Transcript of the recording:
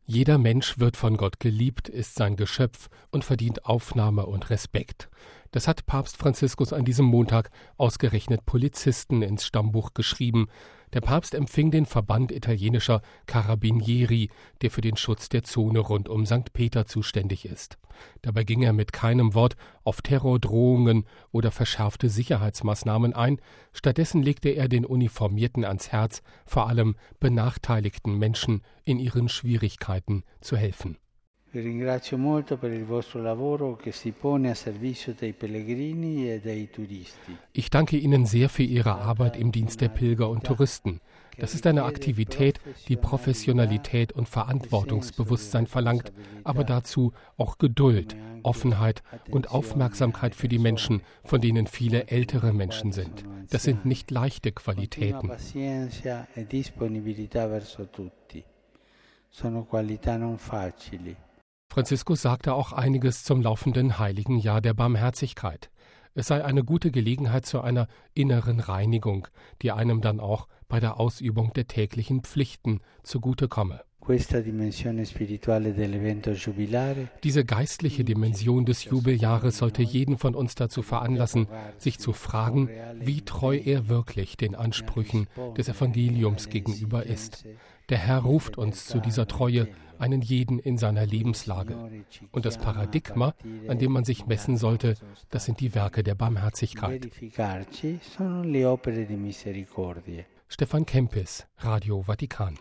Jeder Mensch wird von Gott geliebt, ist sein Geschöpf und verdient Aufnahme und Respekt. Das hat Papst Franziskus an diesem Montag ausgerechnet Polizisten ins Stammbuch geschrieben. Der Papst empfing den Verband italienischer Carabinieri, der für den Schutz der Zone rund um St. Peter zuständig ist. Dabei ging er mit keinem Wort auf Terrordrohungen oder verschärfte Sicherheitsmaßnahmen ein. Stattdessen legte er den Uniformierten ans Herz, vor allem benachteiligten Menschen in ihren Schwierigkeiten zu helfen. Vi ringrazio molto per il vostro lavoro che si pone a servizio dei pellegrini e dei turisti. Ich danke Ihnen sehr für Ihre Arbeit im Dienst der Pilger und Touristen. Das ist eine Aktivität, die Professionalität und Verantwortungsbewusstsein verlangt, aber dazu auch Geduld, Offenheit und Aufmerksamkeit für die Menschen, von denen viele ältere Menschen sind. Das sind nicht leichte Qualitäten. Sono qualità non facili. Franziskus sagte auch einiges zum laufenden Heiligen Jahr der Barmherzigkeit. Es sei eine gute Gelegenheit zu einer inneren Reinigung, die einem dann auch bei der Ausübung der täglichen Pflichten zugutekomme. Diese geistliche Dimension des Jubeljahres sollte jeden von uns dazu veranlassen, sich zu fragen, wie treu er wirklich den Ansprüchen des Evangeliums gegenüber ist. Der Herr ruft uns zu dieser Treue, einen jeden in seiner Lebenslage. Und das Paradigma, an dem man sich messen sollte, das sind die Werke der Barmherzigkeit. Stefan Kempis, Radio Vatikan.